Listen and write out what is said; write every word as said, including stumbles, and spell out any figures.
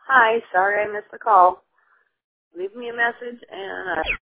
Hi, sorry I missed the call. Leave me a message and I